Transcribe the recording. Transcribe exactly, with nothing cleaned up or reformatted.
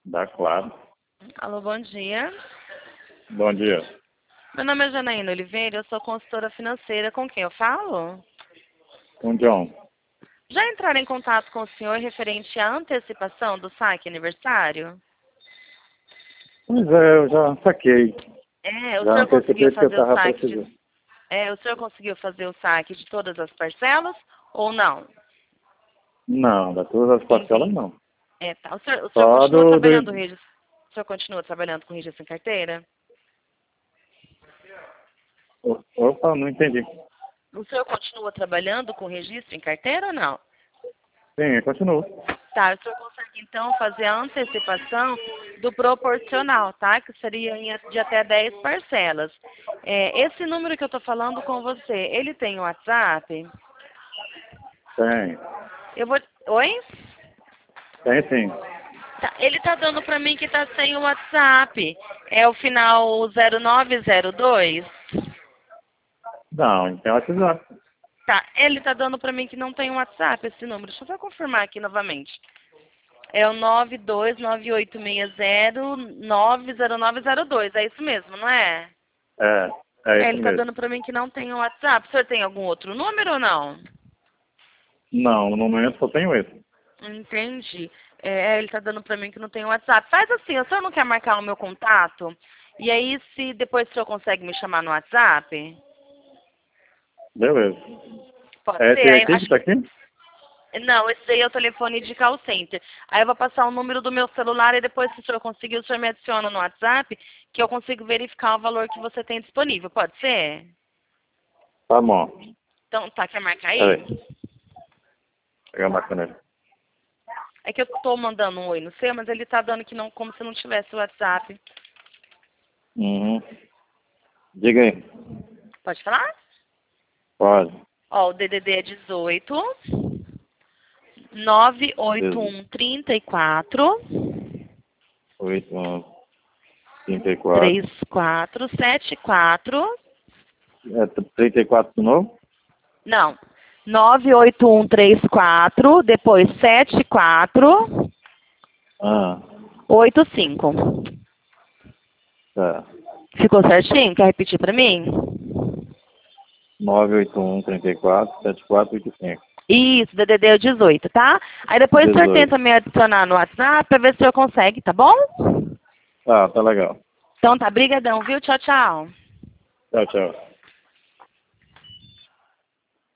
Dá claro. Alô, bom dia. Bom dia. Meu nome é Janaína Oliveira, eu sou consultora financeira. Com quem eu falo? Com John. Já entraram em contato com o senhor referente à antecipação do saque aniversário? Pois é, eu já saquei. É, o Já senhor conseguiu antecipei que eu fazer o estava saque de... precisando. É, o senhor conseguiu fazer o saque de todas as parcelas ou não? Não, da todas as parcelas Entendi. não. É, tá. O senhor, o senhor Só continua do... trabalhando com do... registro? O senhor continua trabalhando com registro em carteira? Opa, não entendi. O senhor continua trabalhando com registro em carteira ou não? Sim, continua. Tá, o senhor consegue então fazer a antecipação do proporcional, tá? Que seria em a- de até dez parcelas. É, esse número que eu tô falando com você, ele tem WhatsApp? Tem. Eu vou... Oi? Tem sim. Tá, ele tá dando pra mim que tá sem o WhatsApp. É o final zero nove zero dois? Não, não tem WhatsApp. Tá, ele tá dando pra mim que não tem o WhatsApp esse número. Deixa eu só confirmar aqui novamente. É o nove dois nove oito seis zero nove zero nove zero dois. É isso mesmo, não é? É, é É, isso ele tá mesmo. dando pra mim que não tem o WhatsApp. O senhor tem algum outro número ou não? Não, no momento só tenho esse. Entendi. É, ele tá dando pra mim que não tem o WhatsApp. Faz assim, o senhor não quer marcar o meu contato? E aí, se depois o senhor consegue me chamar no WhatsApp? Beleza. Pode É esse ser? aí Aí, aqui que acho tá que... aqui? Não, esse daí é o telefone de call center. Aí eu vou passar o número do meu celular e depois, se o senhor conseguir, o senhor me adiciona no WhatsApp, que eu consigo verificar o valor que você tem disponível. Pode ser? Tá bom. Então, tá, quer marcar aí? Peraí. Pegar a máquina. É que eu tô mandando um oi no seu, mas ele tá dando que não, como se não tivesse o WhatsApp. Uhum. Diga aí. Pode falar? Pode. Ó, o D D D é dezoito, nove oito um, trinta e quatro, Oito, um, trinta e quatro. trinta e quatro, setenta e quatro. É trinta e quatro de novo? Não. nove oito um três quatro, depois setenta e quatro, Ah, oitenta e cinco. tá. Ficou certinho? Quer repetir pra mim? nove oito um, trinta e quatro, setenta e quatro, oitenta e cinco. Isso, D D D é o dezoito, tá? Aí depois o senhor dezoito. tenta me adicionar no WhatsApp pra ver se o senhor consegue, tá bom? Ah, tá legal. Então tá, brigadão, viu? Tchau, tchau. Tchau, tchau.